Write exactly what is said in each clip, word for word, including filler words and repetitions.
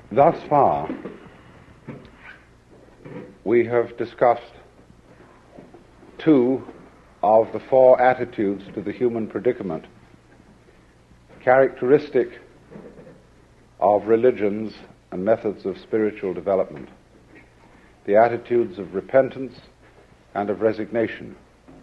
Thus far, we have discussed two of the four attitudes to the human predicament characteristic of religions and methods of spiritual development, the attitudes of repentance and of resignation.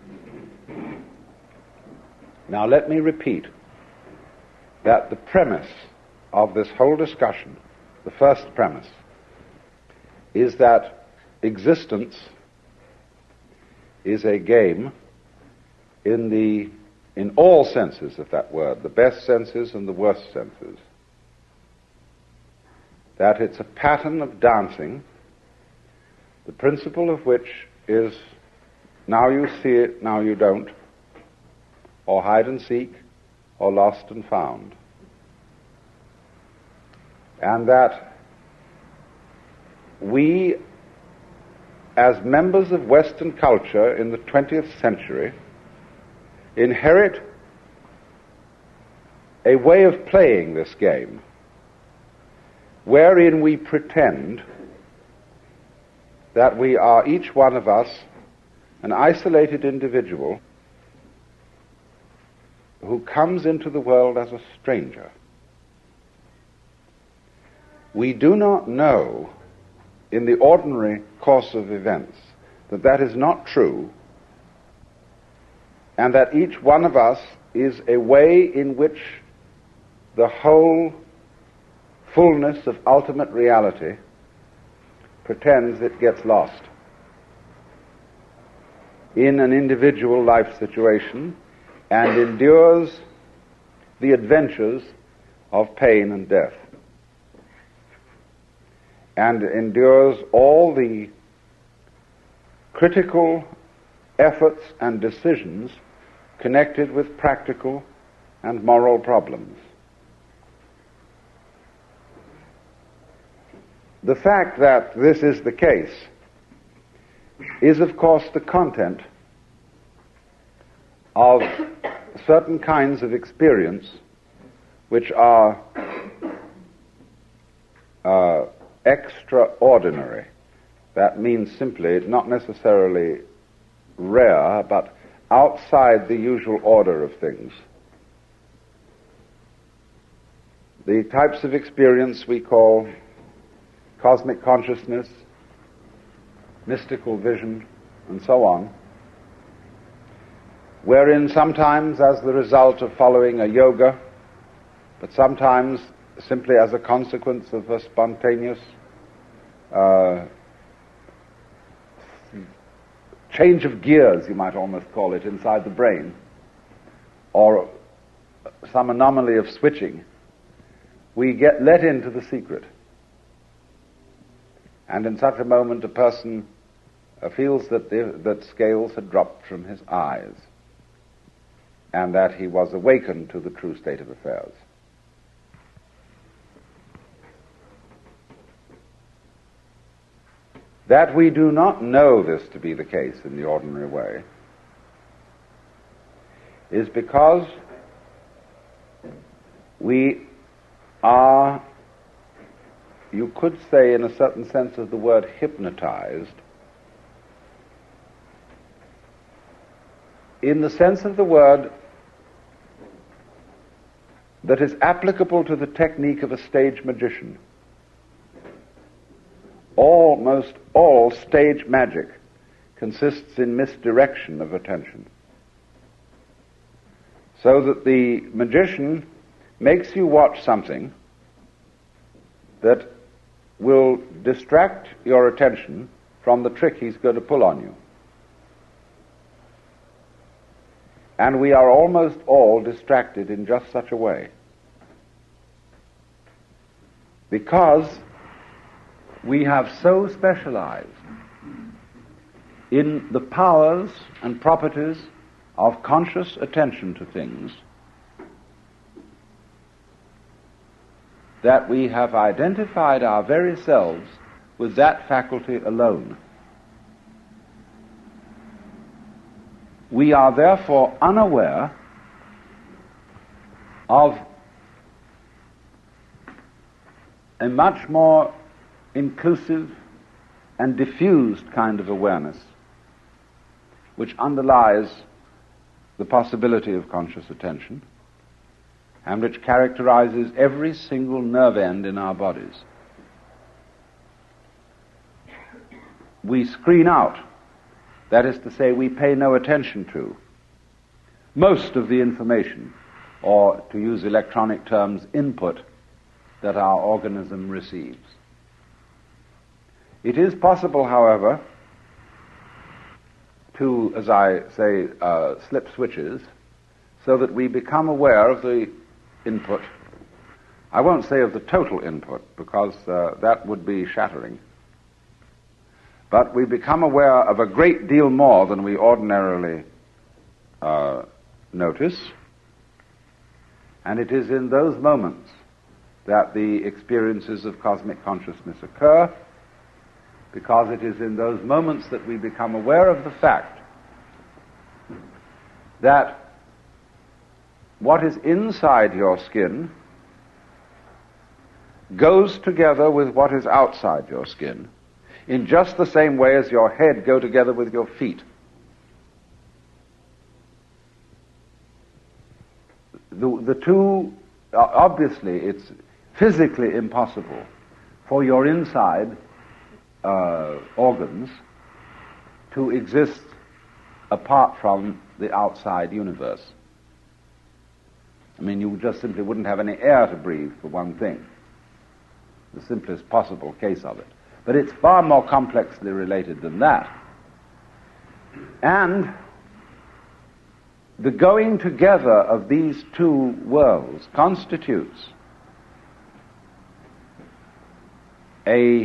Now let me repeat that the premise of this whole discussion, the first premise, is that existence is a game in the in all senses of that word, the best senses and the worst senses. That it's a pattern of dancing, the principle of which is now you see it, now you don't, or hide and seek, or lost and found. And that we, as members of Western culture in the twentieth century, inherit a way of playing this game wherein we pretend that we are, each one of us, an isolated individual who comes into the world as a stranger. We do not know, in the ordinary course of events, that that is not true, and that each one of us is a way in which the whole fullness of ultimate reality pretends it gets lost in an individual life situation and endures the adventures of pain and death, and endures all the critical efforts and decisions connected with practical and moral problems. The fact that this is the case is, of course, the content of certain kinds of experience which are uh, extraordinary. That means simply not necessarily rare, but outside the usual order of things. The types of experience we call cosmic consciousness, mystical vision, and so on, wherein sometimes as the result of following a yoga, but sometimes simply as a consequence of a spontaneous uh, change of gears, you might almost call it, inside the brain, or some anomaly of switching, we get let into the secret. And in such a moment a person uh, feels that, the, that scales had dropped from his eyes, and that he was awakened to the true state of affairs. That we do not know this to be the case in the ordinary way is because we are, you could say in a certain sense of the word, hypnotized, in the sense of the word that is applicable to the technique of a stage magician. Almost all stage magic consists in misdirection of attention, so that the magician makes you watch something that will distract your attention from the trick he's going to pull on you. And we are almost all distracted in just such a way, because we have so specialized in the powers and properties of conscious attention to things that we have identified our very selves with that faculty alone. We are therefore unaware of a much more inclusive and diffused kind of awareness which underlies the possibility of conscious attention and which characterizes every single nerve end in our bodies. We screen out, that is to say, we pay no attention to most of the information, or to use electronic terms, input, that our organism receives. It is possible, however, to, as I say, uh, slip switches, so that we become aware of the input. I won't say of the total input, because uh, that would be shattering. But we become aware of a great deal more than we ordinarily uh, notice, and it is in those moments that the experiences of cosmic consciousness occur, because it is in those moments that we become aware of the fact that what is inside your skin goes together with what is outside your skin, in just the same way as your head go together with your feet. The, the two, obviously, it's physically impossible for your inside uh, organs to exist apart from the outside universe. I mean, you just simply wouldn't have any air to breathe, for one thing. The simplest possible case of it. But it's far more complexly related than that. And the going together of these two worlds constitutes a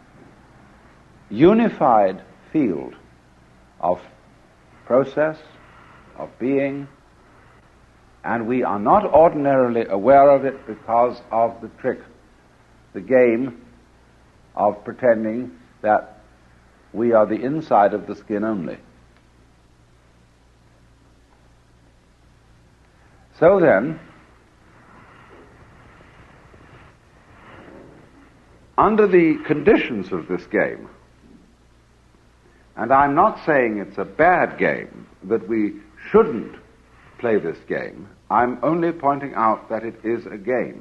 unified field of process, of being, and we are not ordinarily aware of it because of the trick, the game of pretending that we are the inside of the skin only. So then, under the conditions of this game, and I'm not saying it's a bad game, that we shouldn't play this game, I'm only pointing out that it is a game.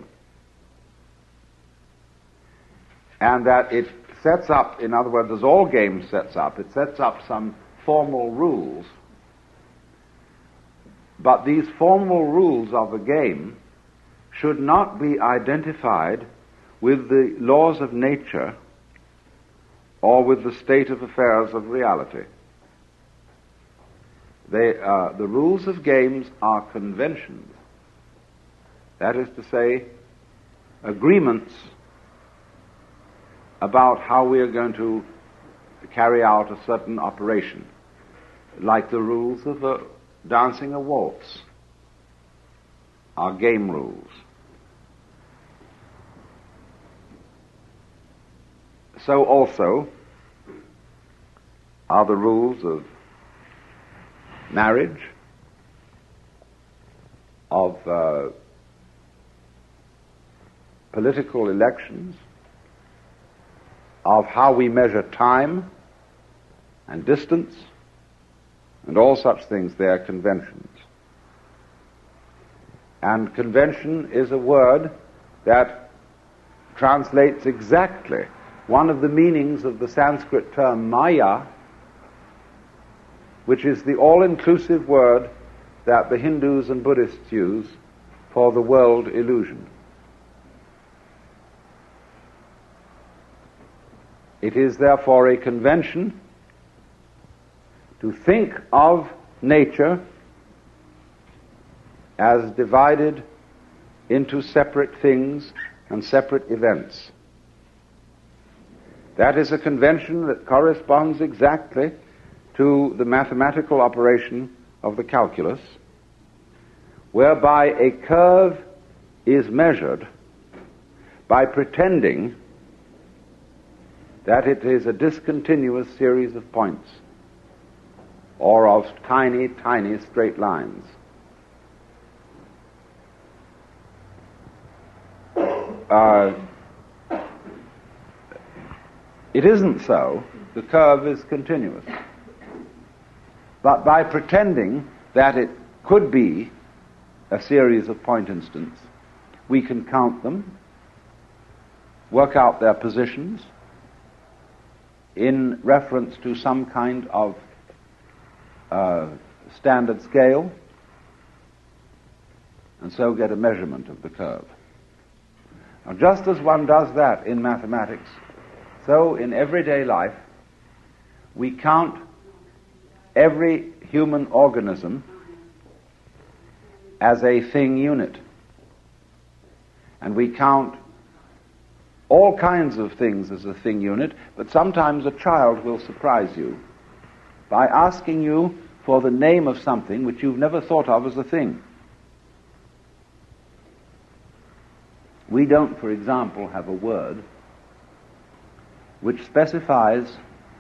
And that it sets up, in other words, as all games sets up, it sets up some formal rules. But these formal rules of the game should not be identified with the laws of nature or with the state of affairs of reality. They, uh, the rules of games are conventions. That is to say, agreements about how we are going to carry out a certain operation, like the rules of uh, dancing a waltz are game rules. So also are the rules of marriage, of uh, political elections, of how we measure time and distance, and all such things. They are conventions. And convention is a word that translates exactly one of the meanings of the Sanskrit term Maya, which is the all-inclusive word that the Hindus and Buddhists use for the world illusion. It is therefore a convention to think of nature as divided into separate things and separate events. That is a convention that corresponds exactly to the mathematical operation of the calculus, whereby a curve is measured by pretending that it is a discontinuous series of points or of tiny, tiny straight lines. Uh, It isn't so. The curve is continuous. But by pretending that it could be a series of point instants, we can count them, work out their positions in reference to some kind of uh, standard scale, and so get a measurement of the curve. Now, just as one does that in mathematics, so in everyday life, we count every human organism as a thing unit. And we count all kinds of things as a thing unit, but sometimes a child will surprise you by asking you for the name of something which you've never thought of as a thing. We don't, for example, have a word which specifies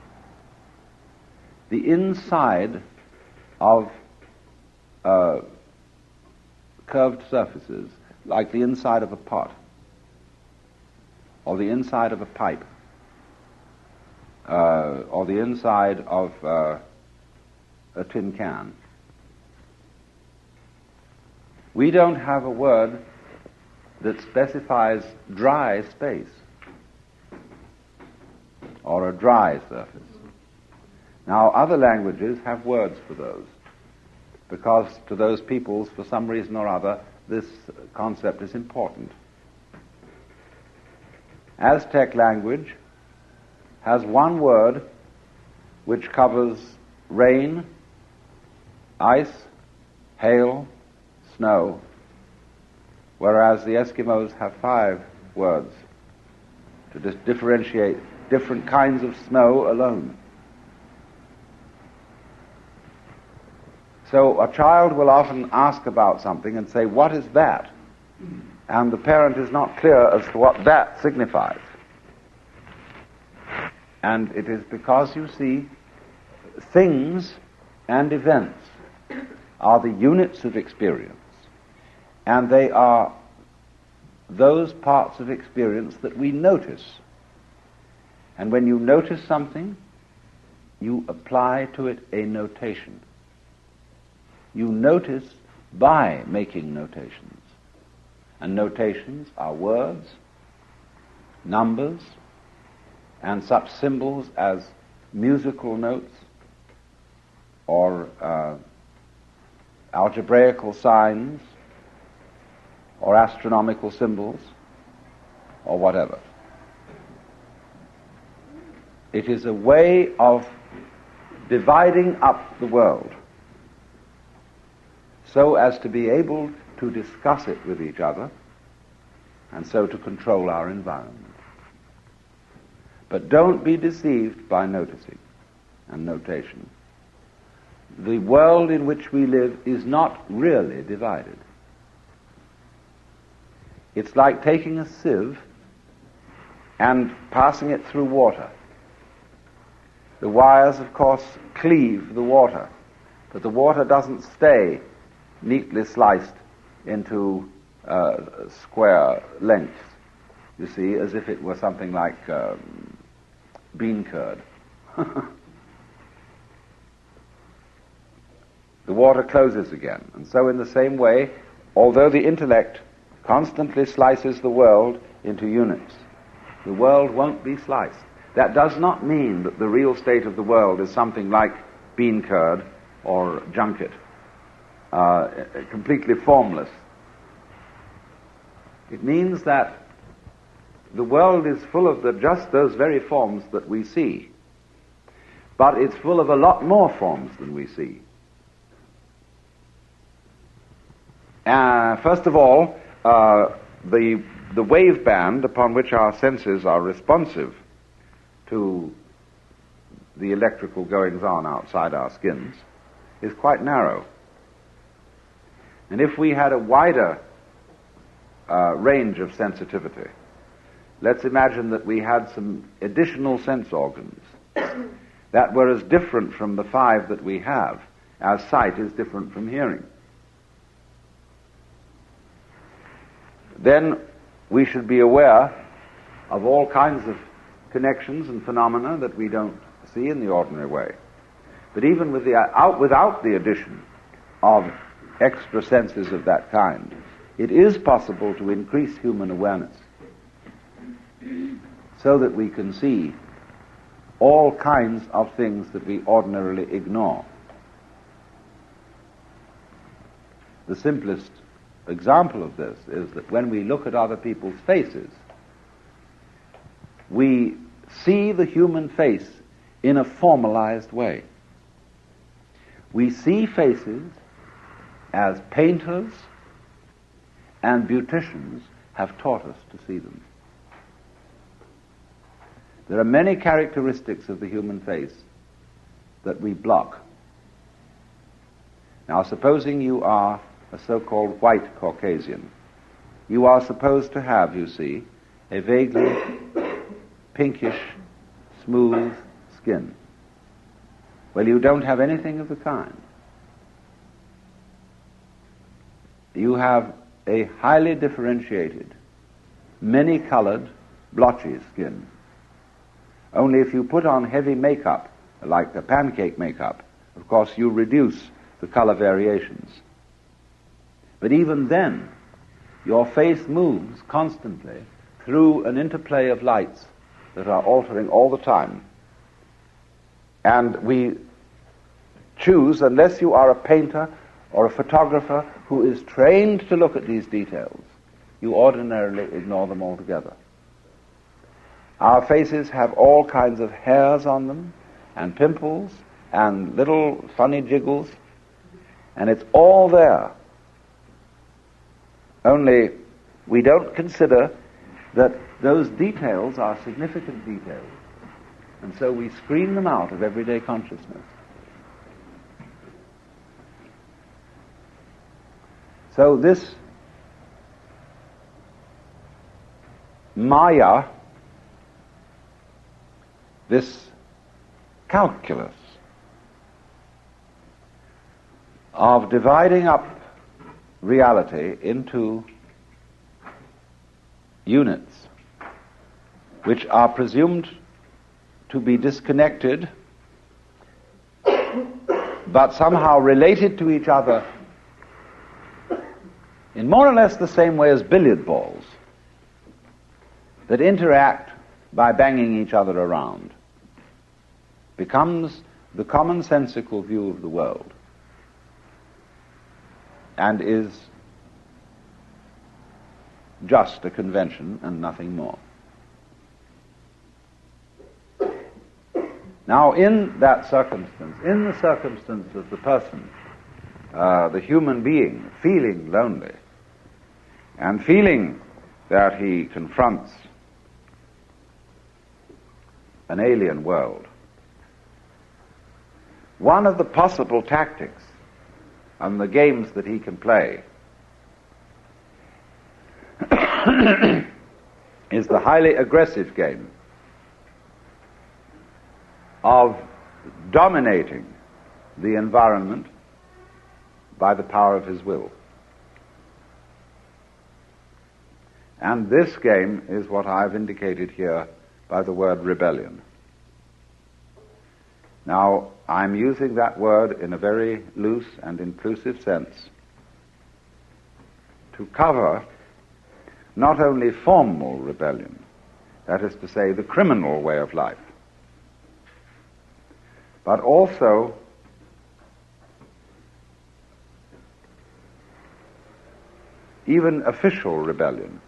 the inside of uh, curved surfaces, like the inside of a pot, or the inside of a pipe, uh, or the inside of uh, a tin can. We don't have a word that specifies dry space, or a dry surface. Now, other languages have words for those, because to those peoples, for some reason or other, this concept is important. Aztec language has one word which covers rain, ice, hail, snow, whereas the Eskimos have five words to dis- differentiate different kinds of snow alone. So a child will often ask about something and say, "What is that?" And the parent is not clear as to what that signifies. And it is because, you see, things and events are the units of experience, and they are those parts of experience that we notice. And when you notice something, you apply to it a notation. You notice by making notations. And notations are words, numbers, and such symbols as musical notes or uh, algebraical signs or astronomical symbols or whatever. It is a way of dividing up the world so as to be able to discuss it with each other and so to control our environment. But don't be deceived by noticing and notation. The world in which we live is not really divided. It's like taking a sieve and passing it through water. The wires, of course, cleave the water, but the water doesn't stay neatly sliced into uh, square lengths, you see, as if it were something like um, bean curd. The water closes again. And so in the same way, although the intellect constantly slices the world into units, the world won't be sliced. That does not mean that the real state of the world is something like bean curd or junket, uh, completely formless. It means that the world is full of the, just those very forms that we see, but it's full of a lot more forms than we see. Uh, first of all, uh, the the wave band upon which our senses are responsive to the electrical goings-on outside our skins is quite narrow. And if we had a wider uh, range of sensitivity, let's imagine that we had some additional sense organs that were as different from the five that we have as sight is different from hearing. Then we should be aware of all kinds of connections and phenomena that we don't see in the ordinary way. But even with the, out, without the addition of extra senses of that kind, it is possible to increase human awareness so that we can see all kinds of things that we ordinarily ignore. The simplest example of this is that when we look at other people's faces, we see the human face in a formalized way. We see faces as painters and beauticians have taught us to see them. There are many characteristics of the human face that we block. Now, supposing you are a so-called white Caucasian, you are supposed to have, you see, a vaguely pinkish, smooth skin. Well, you don't have anything of the kind. You have a highly differentiated, many-colored, blotchy skin. Only if you put on heavy makeup, like the pancake makeup, of course you reduce the color variations. But even then, your face moves constantly through an interplay of lights that are altering all the time. And we choose, unless you are a painter or a photographer who is trained to look at these details, you ordinarily ignore them altogether. Our faces have all kinds of hairs on them, and pimples, and little funny jiggles, and it's all there. Only we don't consider that those details are significant details, and so we screen them out of everyday consciousness. So this Maya, this calculus of dividing up reality into units which are presumed to be disconnected but somehow related to each other in more or less the same way as billiard balls that interact by banging each other around, becomes the commonsensical view of the world and is just a convention and nothing more. Now, in that circumstance, in the circumstance of the person, uh, the human being, feeling lonely and feeling that he confronts an alien world, one of the possible tactics and the games that he can play is the highly aggressive game of dominating the environment by the power of his will. And this game is what I've indicated here by the word rebellion. Now, I'm using that word in a very loose and inclusive sense to cover not only formal rebellion, that is to say, the criminal way of life, but also even official rebellion.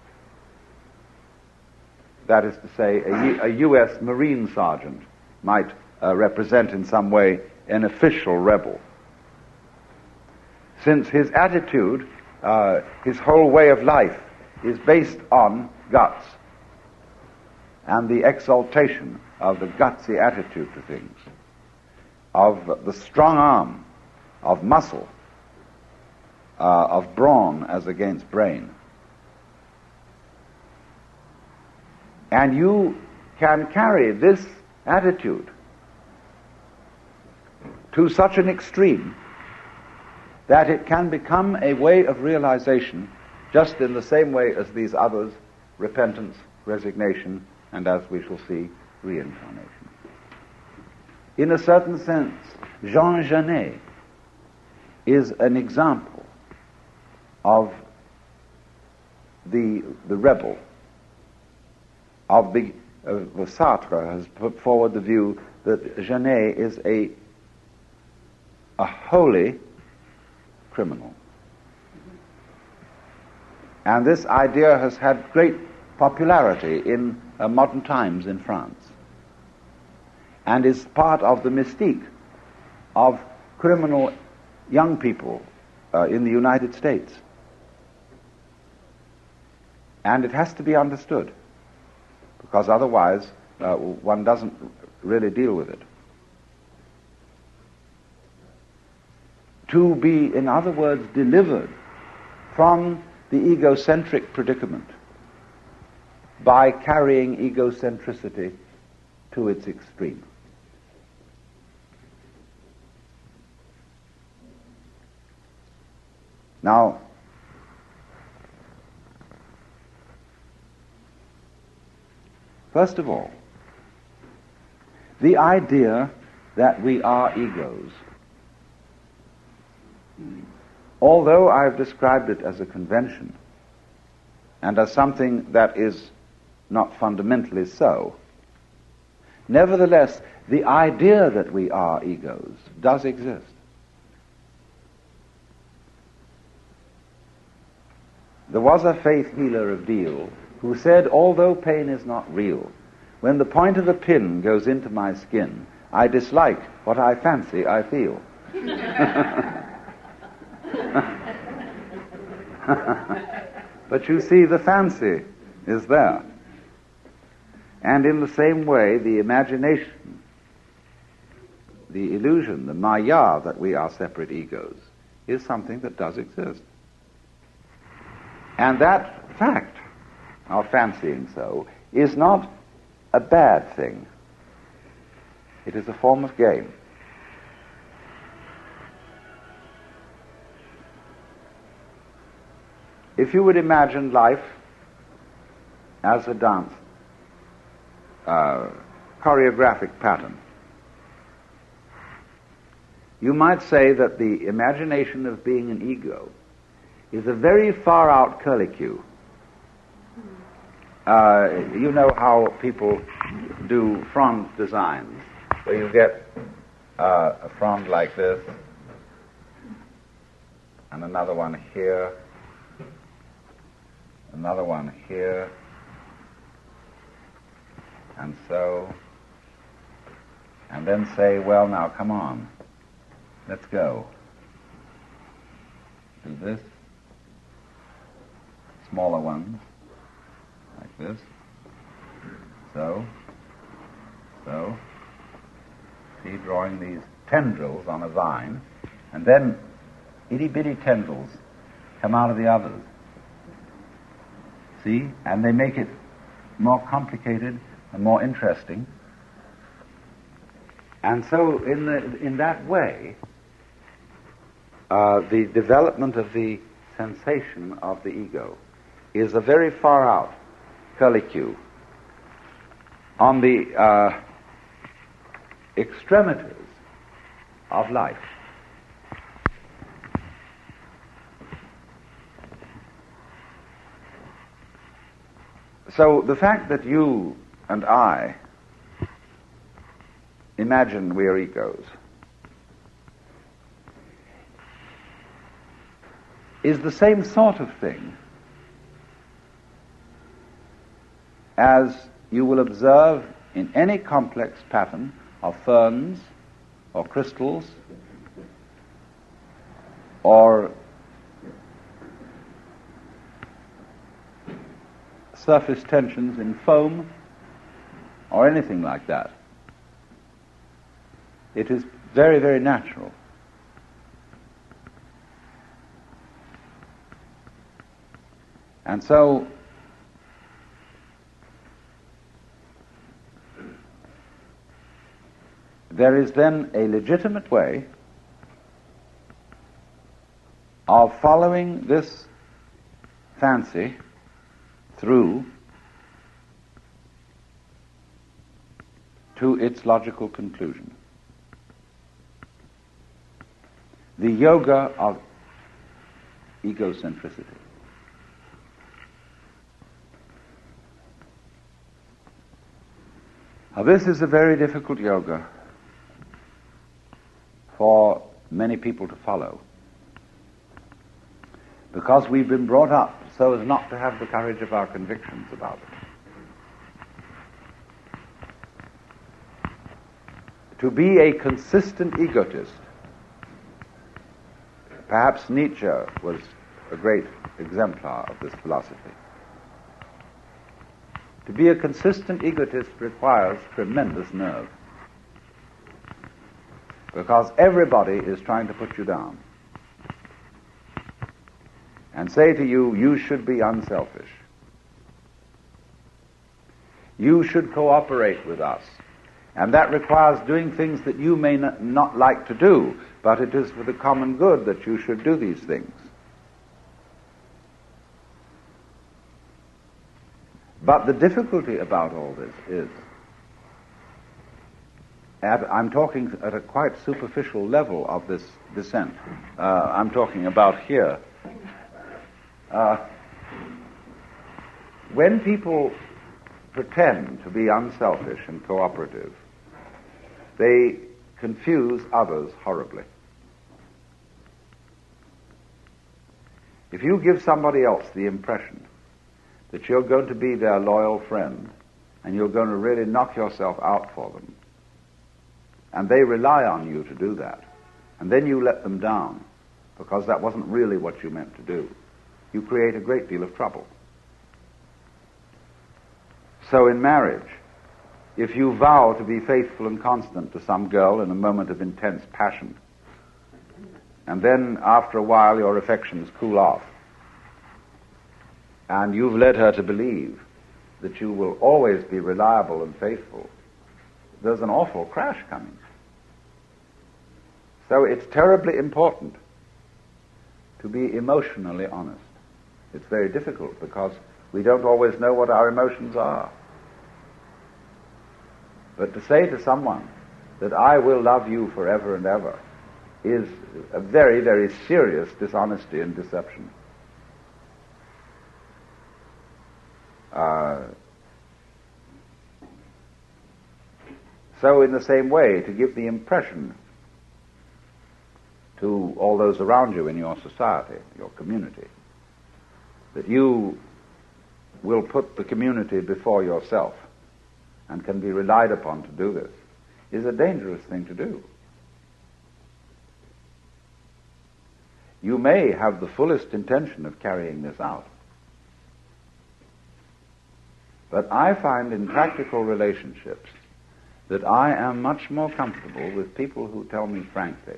That is to say, a, a U S Marine sergeant might uh, represent in some way an official rebel, since his attitude, uh, his whole way of life, is based on guts and the exaltation of the gutsy attitude to things, of the strong arm, of muscle, uh, of brawn as against brain. And you can carry this attitude to such an extreme that it can become a way of realization just in the same way as these others, repentance, resignation, and, as we shall see, reincarnation. In a certain sense, Jean Genet is an example of the, the rebel, of the uh, Sartre has put forward the view that Genet is a, a holy criminal. And this idea has had great popularity in uh, modern times in France, and is part of the mystique of criminal young people uh, in the United States. And it has to be understood, because otherwise uh, one doesn't really deal with it. To be, in other words, delivered from the egocentric predicament by carrying egocentricity to its extreme. Now, first of all, the idea that we are egos, although I've described it as a convention and as something that is not fundamentally so, nevertheless, the idea that we are egos does exist. There was a faith healer of Deal who said, although pain is not real, when the point of a pin goes into my skin, I dislike what I fancy I feel. But you see, the fancy is there. And in the same way, the imagination, the illusion, the maya that we are separate egos, is something that does exist. And that fact of fancying so is not a bad thing. It is a form of game. If you would imagine life as a dance, uh, choreographic pattern, you might say that the imagination of being an ego is a very far-out curlicue. Uh, you know how people do frond designs, where you get uh, a frond like this, and another one here, another one here, and so, and then say, well, now, come on, let's go. Do this, smaller ones, like this, so, so, see, drawing these tendrils on a vine, and then itty-bitty tendrils come out of the others. See? And they make it more complicated and more interesting. And so in the, in that way, uh, the development of the sensation of the ego is a very far out curlicue on the uh, extremities of life. So the fact that you and I imagine we are egos is the same sort of thing as you will observe in any complex pattern of ferns or crystals or surface tensions in foam or anything like that. It is very, very natural. And so there is then a legitimate way of following this fancy through to its logical conclusion. The yoga of egocentricity. Now, this is a very difficult yoga for many people to follow, because we've been brought up so as not to have the courage of our convictions about it. To be a consistent egotist, perhaps Nietzsche was a great exemplar of this philosophy. To be a consistent egotist requires tremendous nerve, because everybody is trying to put you down and say to you, you should be unselfish. You should cooperate with us. And that requires doing things that you may not like to do, but it is for the common good that you should do these things. But the difficulty about all this is, at, I'm talking at a quite superficial level of this descent. Uh, I'm talking about here. Uh, when people pretend to be unselfish and cooperative, they confuse others horribly. If you give somebody else the impression that you're going to be their loyal friend and you're going to really knock yourself out for them, and they rely on you to do that, and then you let them down because that wasn't really what you meant to do, you create a great deal of trouble. So in marriage, if you vow to be faithful and constant to some girl in a moment of intense passion, and then after a while your affections cool off, and you've led her to believe that you will always be reliable and faithful, there's an awful crash coming. So it's terribly important to be emotionally honest. It's very difficult because we don't always know what our emotions are. But to say to someone that I will love you forever and ever is a very, very serious dishonesty and deception. Uh, so in the same way, to give the impression to all those around you in your society, your community, that you will put the community before yourself and can be relied upon to do this, is a dangerous thing to do. You may have the fullest intention of carrying this out, but I find in practical relationships that I am much more comfortable with people who tell me frankly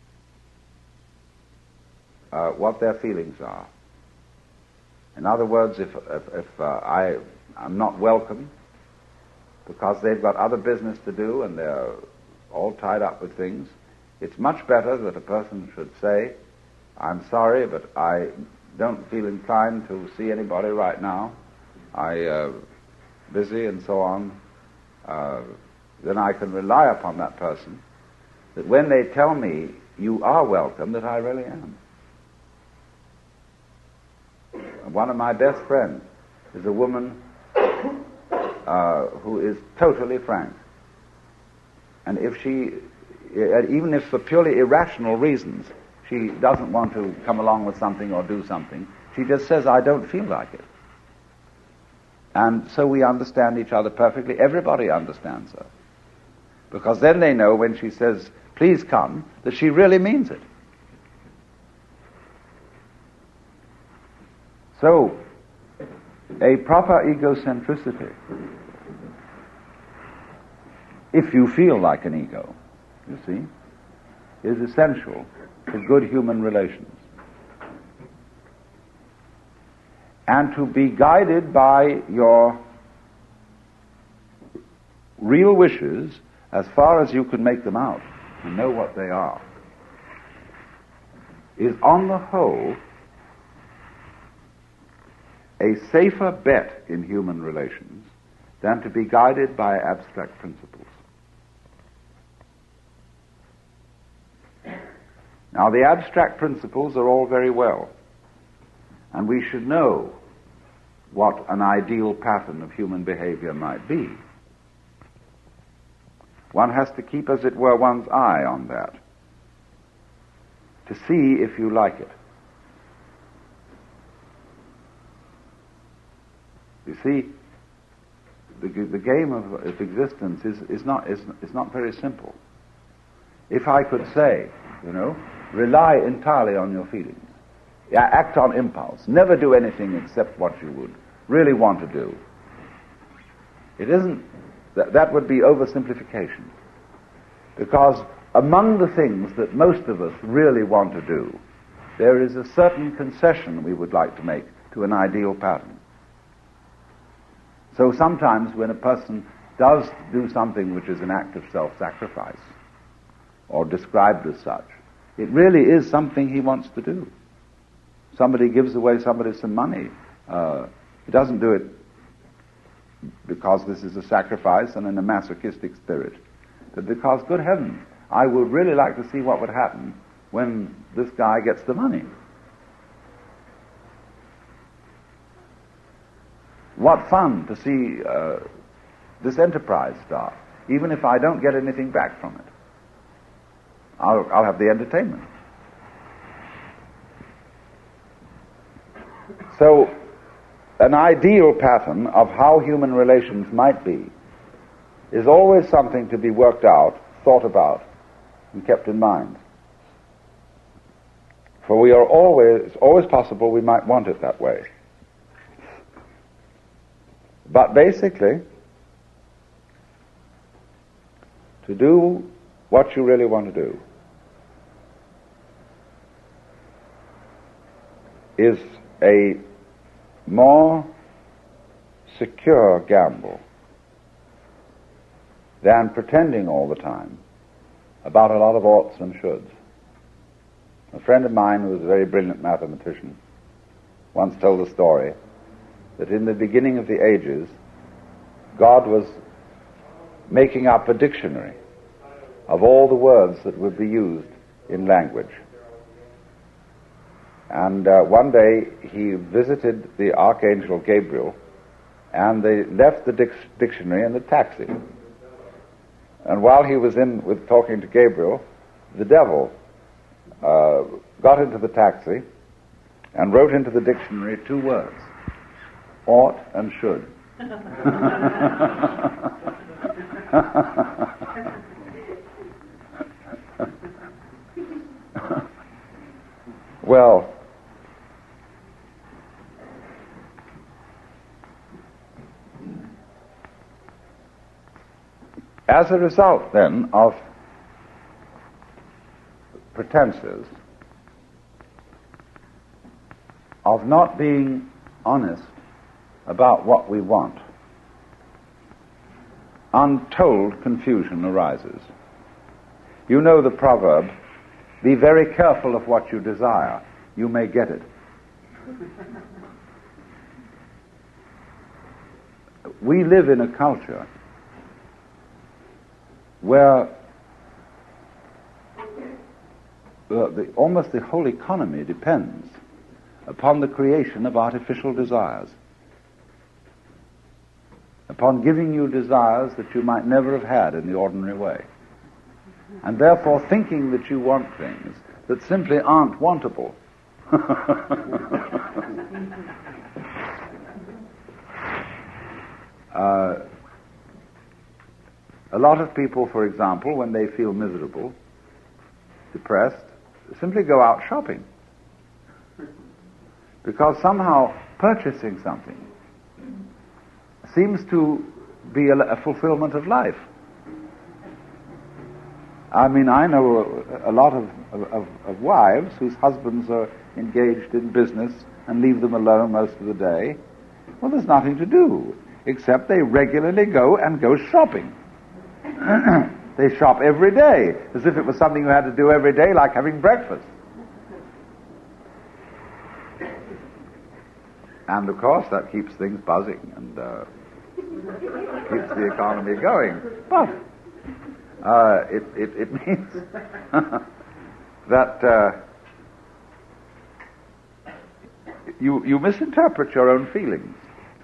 uh, what their feelings are. In other words, if, if, if uh, I, I'm not welcome because they've got other business to do and they're all tied up with things, it's much better that a person should say, I'm sorry, but I don't feel inclined to see anybody right now. I uh, busy and so on. Uh, then I can rely upon that person that when they tell me you are welcome, that I really am. One of my best friends is a woman uh, who is totally frank. And if she, even if for purely irrational reasons, she doesn't want to come along with something or do something, she just says, I don't feel like it. And so we understand each other perfectly. Everybody understands her. Because then they know when she says, please come, that she really means it. So, a proper egocentricity, if you feel like an ego, you see, is essential to good human relations. And to be guided by your real wishes as far as you can make them out and know what they are, is on the whole a safer bet in human relations than to be guided by abstract principles. Now, the abstract principles are all very well, and we should know what an ideal pattern of human behavior might be. One has to keep, as it were, one's eye on that, to see if you like it. You see, the, the game of, of existence is, is, not, is, is not very simple. If I could say, you know, rely entirely on your feelings, act on impulse, never do anything except what you would really want to do, it isn't, that, that would be oversimplification. Because among the things that most of us really want to do, there is a certain concession we would like to make to an ideal pattern. So sometimes when a person does do something which is an act of self-sacrifice, or described as such, it really is something he wants to do. Somebody gives away somebody some money. Uh, he doesn't do it because this is a sacrifice and in a masochistic spirit, but because, good heavens, I would really like to see what would happen when this guy gets the money. What fun to see uh, this enterprise start, even if I don't get anything back from it. I'll, I'll have the entertainment. So, an ideal pattern of how human relations might be is always something to be worked out, thought about, and kept in mind. For we are always, it's always possible we might want it that way. But basically, to do what you really want to do is a more secure gamble than pretending all the time about a lot of oughts and shoulds. A friend of mine who was a very brilliant mathematician once told the story that in the beginning of the ages, God was making up a dictionary of all the words that would be used in language. And uh, one day he visited the Archangel Gabriel, and they left the dic- dictionary in the taxi. And while he was in with talking to Gabriel, the devil uh, got into the taxi and wrote into the dictionary two words: ought and should. Well, as a result, then, of pretenses, of not being honest about what we want, untold confusion arises. You know the proverb, be very careful of what you desire, you may get it. We live in a culture where uh, the, almost the whole economy depends upon the creation of artificial desires, upon giving you desires that you might never have had in the ordinary way, and therefore thinking that you want things that simply aren't wantable. uh, A lot of people, for example, when they feel miserable, depressed, simply go out shopping. Because somehow purchasing something seems to be a, a fulfillment of life. I mean, I know a, a lot of, of, of wives whose husbands are engaged in business and leave them alone most of the day. Well, there's nothing to do, except they regularly go and go shopping. They shop every day, as if it was something you had to do every day, like having breakfast. And of course that keeps things buzzing and uh, keeps the economy going. But uh, it, it, it means that uh, you, you misinterpret your own feelings.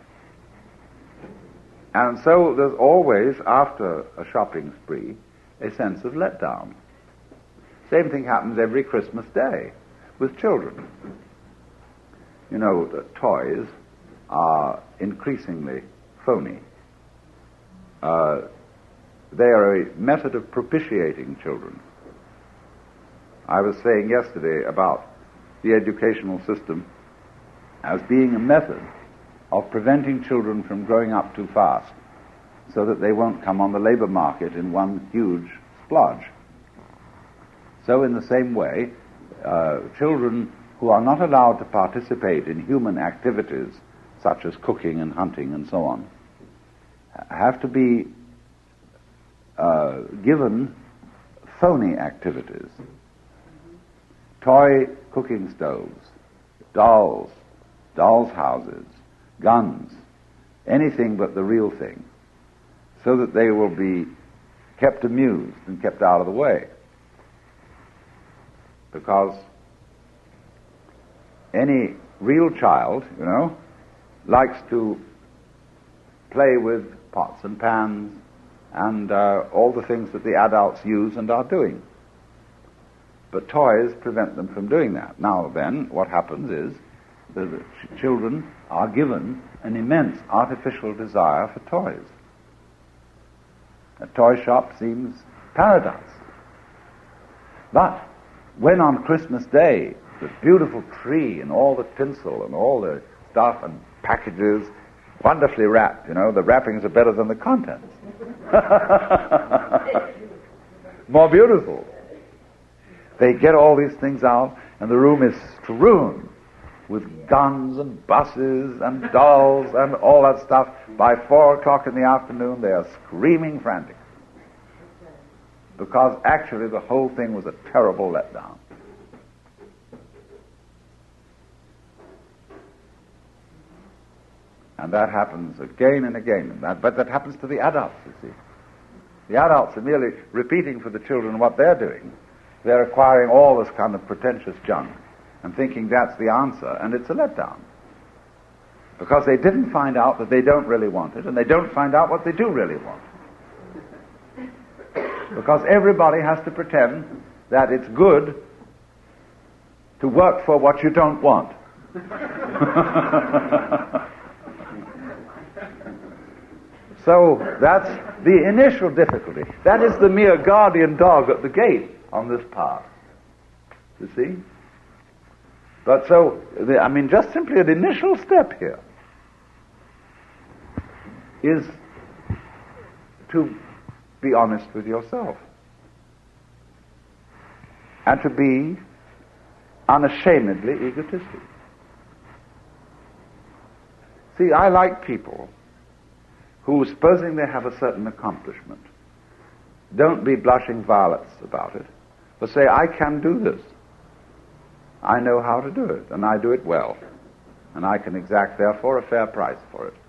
And so there's always, after a shopping spree, a sense of letdown. Same thing happens every Christmas Day with children. You know, the toys are increasingly phony. Uh, they are a method of propitiating children. I was saying yesterday about the educational system as being a method of preventing children from growing up too fast so that they won't come on the labor market in one huge splodge. So in the same way, uh, children who are not allowed to participate in human activities such as cooking and hunting and so on have to be uh, given phony activities. Toy cooking stoves, dolls, dolls' houses, guns, anything but the real thing, so that they will be kept amused and kept out of the way. Because any real child, you know, likes to play with pots and pans and uh, all the things that the adults use and are doing. But toys prevent them from doing that. Now then, what happens is that the ch- children are given an immense artificial desire for toys. A toy shop seems paradise. But when on Christmas Day, the beautiful tree and all the tinsel and all the stuff and packages wonderfully wrapped, you know, the wrappings are better than the contents. More beautiful. They get all these things out, and the room is strewn with guns and buses and dolls and all that stuff. By four o'clock in the afternoon, they are screaming frantic. Because actually the whole thing was a terrible letdown. And that happens again and again. And that, but that happens to the adults, you see. The adults are merely repeating for the children what they're doing. They're acquiring all this kind of pretentious junk and thinking that's the answer, and it's a letdown. Because they didn't find out that they don't really want it, and they don't find out what they do really want. Because everybody has to pretend that it's good to work for what you don't want. So that's the initial difficulty. That is the mere guardian dog at the gate on this path. You see? But so, the, I mean, just simply an initial step here is to be honest with yourself and to be unashamedly egotistic. See, I like people who, supposing they have a certain accomplishment, don't be blushing violets about it, but say, I can do this. I know how to do it, and I do it well, and I can exact, therefore, a fair price for it.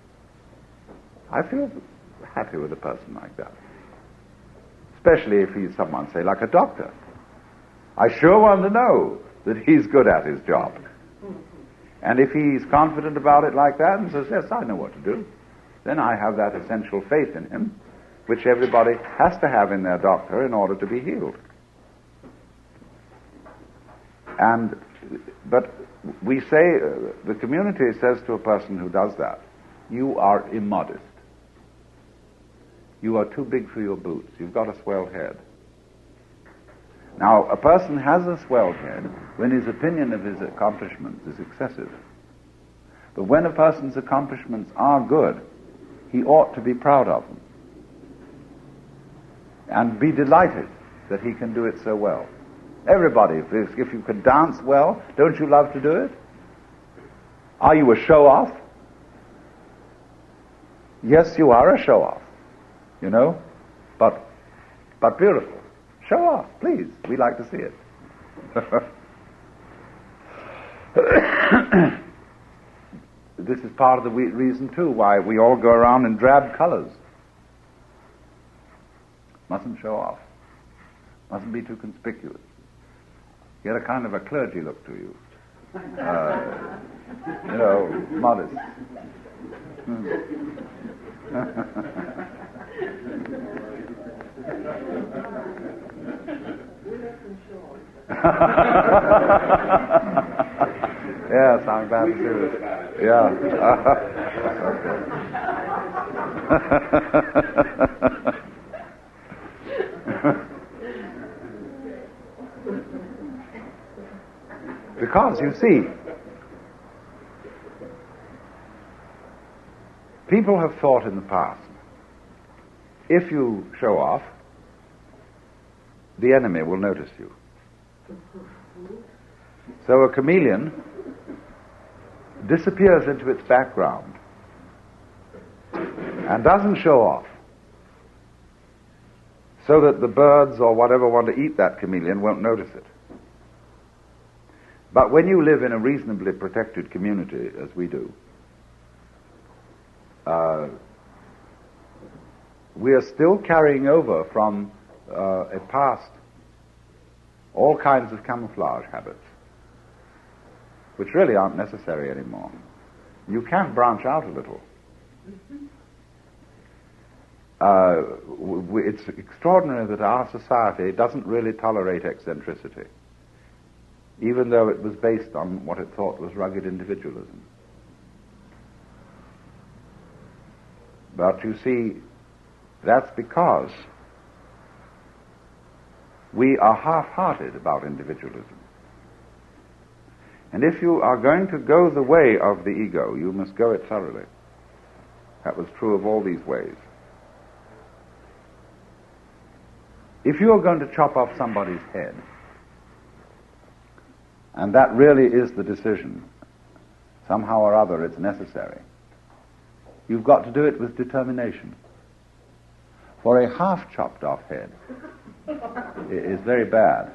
I feel happy with a person like that. Especially if he's someone, say, like a doctor. I sure want to know that he's good at his job. And if he's confident about it like that and says, yes, I know what to do, then I have that essential faith in him, which everybody has to have in their doctor in order to be healed. And, but we say, uh, the community says to a person who does that, you are immodest. You are too big for your boots. You've got a swell head. Now, a person has a swell head when his opinion of his accomplishments is excessive. But when a person's accomplishments are good, he ought to be proud of them and be delighted that he can do it so well. Everybody, if, if you can dance well, don't you love to do it? Are you a show-off? Yes, you are a show-off, you know, but but beautiful. Show off, please. We like to see it. This is part of the reason, too, why we all go around in drab colors. Mustn't show off. Mustn't be too conspicuous. Get a kind of a clergy look to you. Uh, you know, modest. Hmm. Yes, I'm glad to do it. Yeah. Because, you see, people have thought in the past, if you show off, the enemy will notice you. So a chameleon disappears into its background and doesn't show off, so that the birds or whatever want to eat that chameleon won't notice it. But when you live in a reasonably protected community, as we do, uh, we are still carrying over from uh, a past all kinds of camouflage habits, which really aren't necessary anymore. You can branch out a little. Uh, w- it's extraordinary that our society doesn't really tolerate eccentricity, even though it was based on what it thought was rugged individualism. But you see, that's because we are half-hearted about individualism. And if you are going to go the way of the ego, you must go it thoroughly. That was true of all these ways. If you are going to chop off somebody's head, and that really is the decision, somehow or other it's necessary, you've got to do it with determination. For a half-chopped off head is very bad.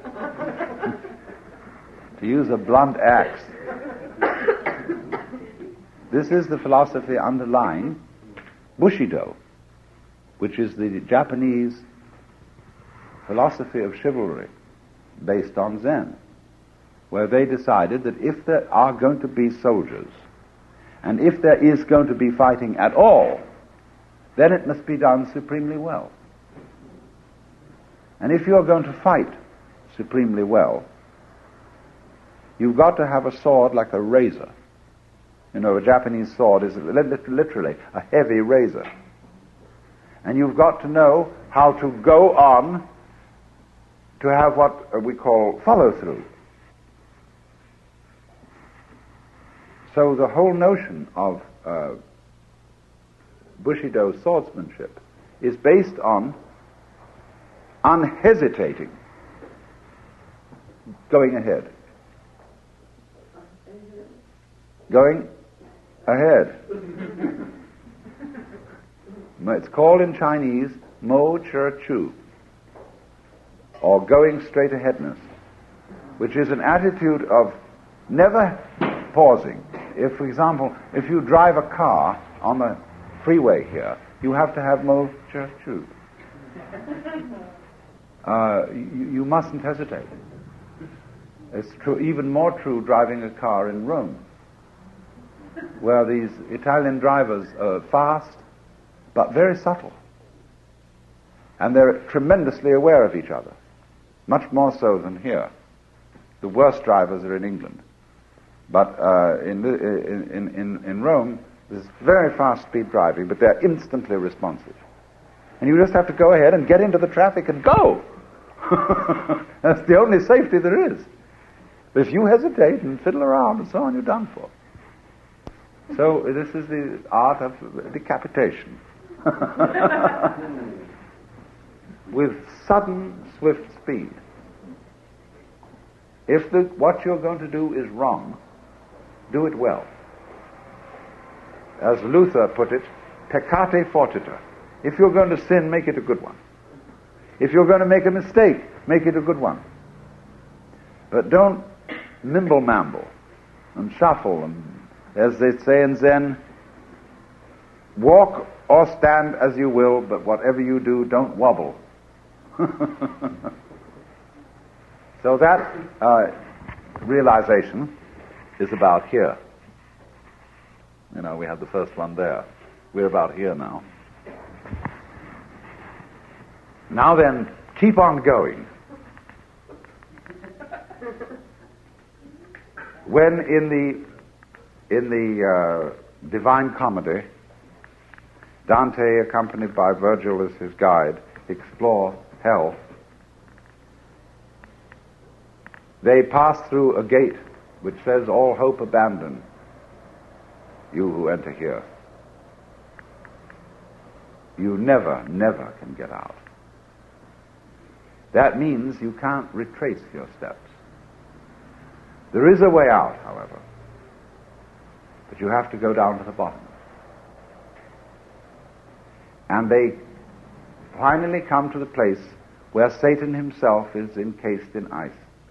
To use a blunt axe, this is the philosophy underlying Bushido, which is the Japanese philosophy of chivalry based on Zen, where they decided that if there are going to be soldiers, and if there is going to be fighting at all, then it must be done supremely well. And if you're going to fight supremely well, you've got to have a sword like a razor. You know, a Japanese sword is literally a heavy razor. And you've got to know how to go on to have what we call follow-through. So the whole notion of uh, Bushido swordsmanship is based on unhesitating going ahead. Going ahead. It's called in Chinese Mo Che Chu, or going straight aheadness, which is an attitude of never pausing. If, for example, if you drive a car on the freeway here, you have to have Mo Che Chu. Uh, you, you mustn't hesitate. It's true, even more true driving a car in Rome, where these Italian drivers are fast, but very subtle. And they're tremendously aware of each other, much more so than here. The worst drivers are in England. But uh, in, in, in, in Rome, there's very fast speed driving, but they're instantly responsive. And you just have to go ahead and get into the traffic and go. That's the only safety there is. But if you hesitate and fiddle around and so on, you're done for. So this is the art of decapitation. With sudden, swift speed. If the, what you're going to do is wrong, do it well. As Luther put it, peccate fortiter. If you're going to sin, make it a good one. If you're going to make a mistake, make it a good one. But don't mimble-mamble and shuffle, and as they say in Zen, walk or stand as you will, but whatever you do, don't wobble. So that uh, realization is about here. You know, we had the first one there. We're about here now. Now then, keep on going. When in the in the uh, Divine Comedy, Dante, accompanied by Virgil as his guide, explore hell, they pass through a gate which says, "All hope abandon, you who enter here. You never, never can get out." That means you can't retrace your steps. There is a way out, however, but you have to go down to the bottom. And they finally come to the place where Satan himself is encased in ice,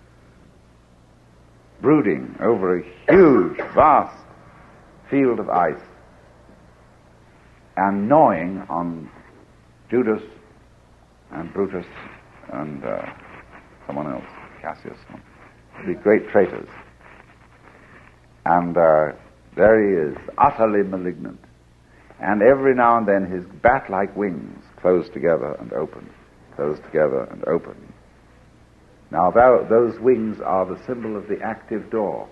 brooding over a huge, vast field of ice, and gnawing on Judas and Brutus and uh, someone else, Cassius, the great traitors. And uh, there he is, utterly malignant. And every now and then his bat-like wings close together and open, close together and open. Now th- those wings are the symbol of the active door.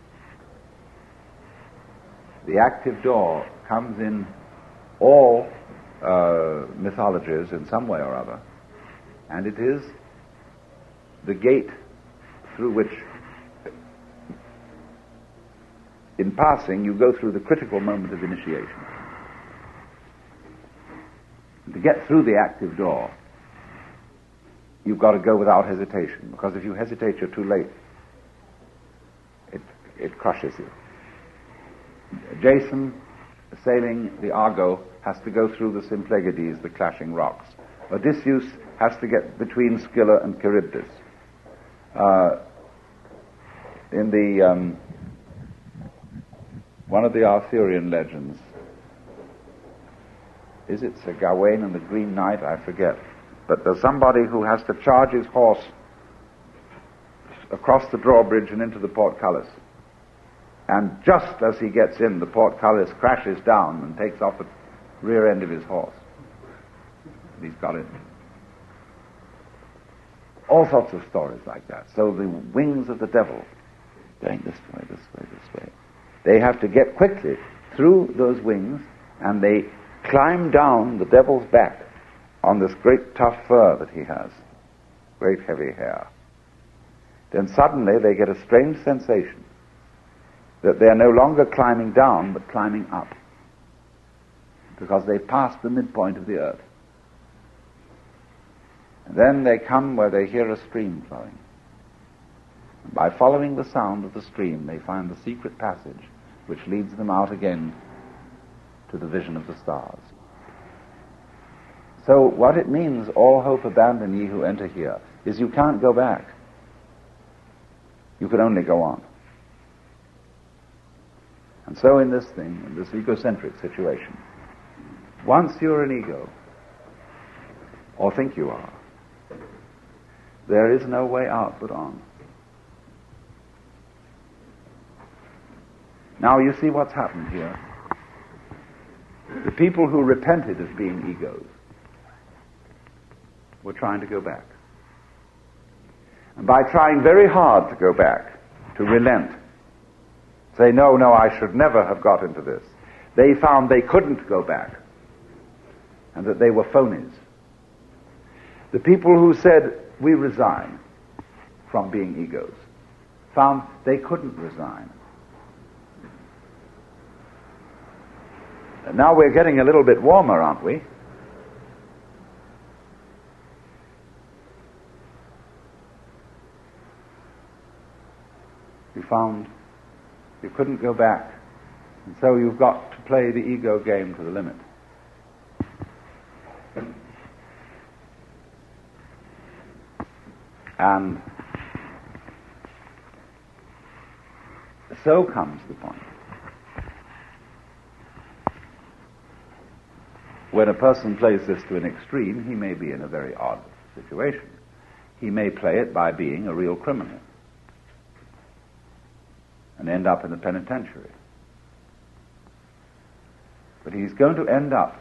The active door comes in all uh, mythologies in some way or other, and it is the gate through which, in passing, you go through the critical moment of initiation. To get through the active door, you've got to go without hesitation, because if you hesitate, you're too late. It, it crushes you. Jason, sailing the Argo, has to go through the Symplegades, the clashing rocks. Odysseus has to get between Scylla and Charybdis. Uh, in the um, one of the Arthurian legends, is it Sir Gawain and the Green Knight? I forget. But there's somebody who has to charge his horse across the drawbridge and into the portcullis. And just as he gets in, the portcullis crashes down and takes off the rear end of his horse. He's got it. All sorts of stories like that. So the wings of the devil, going this way, this way, this way, they have to get quickly through those wings, and they climb down the devil's back on this great tough fur that he has, great heavy hair. Then suddenly they get a strange sensation that they are no longer climbing down, but climbing up, because they pass the midpoint of the earth. And then they come where they hear a stream flowing. And by following the sound of the stream, they find the secret passage which leads them out again to the vision of the stars. So what it means, all hope abandon ye who enter here, is you can't go back. You can only go on. And so in this thing, in this egocentric situation, once you're an ego, or think you are, there is no way out but on. Now you see what's happened here. The people who repented of being egos were trying to go back. And by trying very hard to go back, to relent, say, no, no, I should never have got into this, they found they couldn't go back, and that they were phonies. The people who said, we resign from being egos, found they couldn't resign. And now we're getting a little bit warmer, aren't we? You found you couldn't go back, and so you've got to play the ego game to the limit. And so comes the point when a person plays this to an extreme, he may be in a very odd situation. he may play it by being a real criminal and end up in the penitentiary. But he's going to end up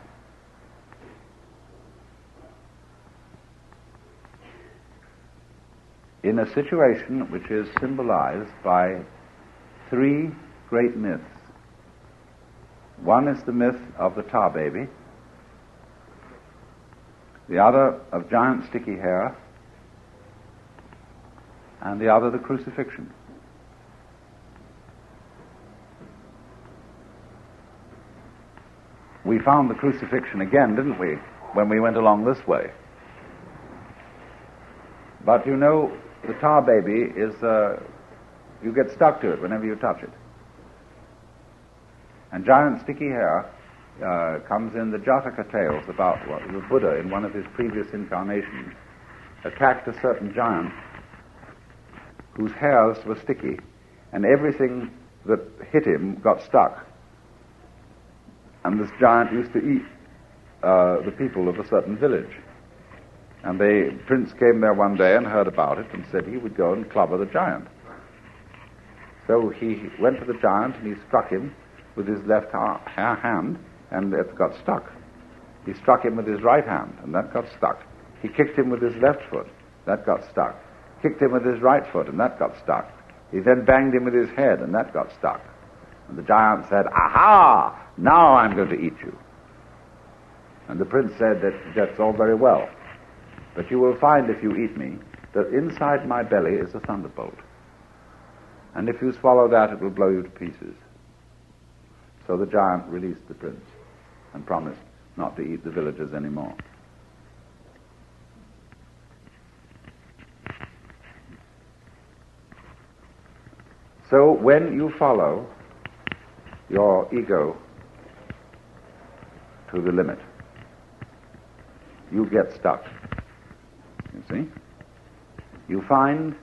in a situation which is symbolized by three great myths. One is the myth of the tar baby, the other of giant sticky hair, and the other the crucifixion. We found the crucifixion again, didn't we, when we went along this way? But you know, the tar baby is, uh, you get stuck to it whenever you touch it. And giant sticky hair uh, comes in the Jataka tales about what the Buddha, in one of his previous incarnations, attacked a certain giant whose hairs were sticky, and everything that hit him got stuck. And this giant used to eat uh, the people of a certain village. And the prince came there one day and heard about it and said he would go and clobber the giant. So he went to the giant and he struck him with his left ha- hand, and it got stuck. He struck him with his right hand, and that got stuck. He kicked him with his left foot, that got stuck. Kicked him with his right foot, and that got stuck. He then banged him with his head, and that got stuck. And the giant said, "Aha! Now I'm going to eat you." And the prince said that that's all very well, but you will find if you eat me that inside my belly is a thunderbolt. And if you swallow that, it will blow you to pieces. So the giant released the prince and promised not to eat the villagers anymore. So when you follow your ego to the limit, you get stuck. You see? You find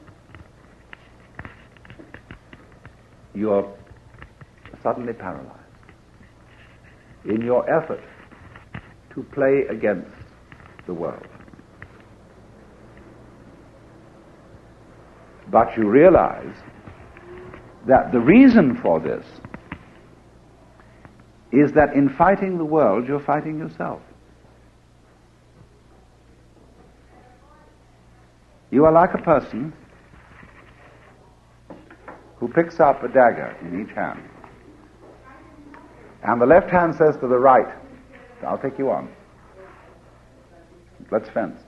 you're suddenly paralyzed in your effort to play against the world. But you realize that the reason for this is that in fighting the world, you're fighting yourself. You are like a person who picks up a dagger in each hand. And the left hand says to the right, "I'll take you on. Let's fence."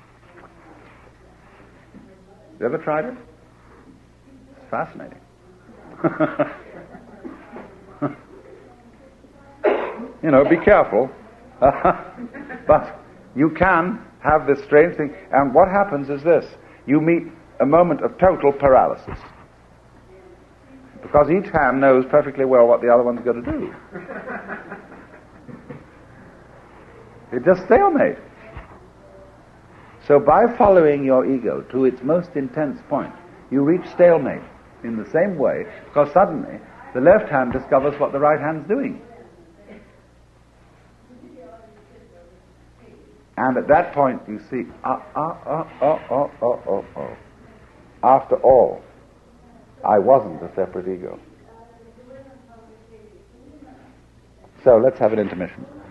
You ever tried it? It's fascinating. You know, be careful. But you can have this strange thing. And what happens is this. You meet a moment of total paralysis. Because each hand knows perfectly well what the other one's going to do. It's just stalemate. So by following your ego to its most intense point, you reach stalemate in the same way, because suddenly the left hand discovers what the right hand's doing. And at that point you see, ah, ah, ah, oh, oh, oh, oh, oh. After all, I wasn't a separate ego. So let's have an intermission.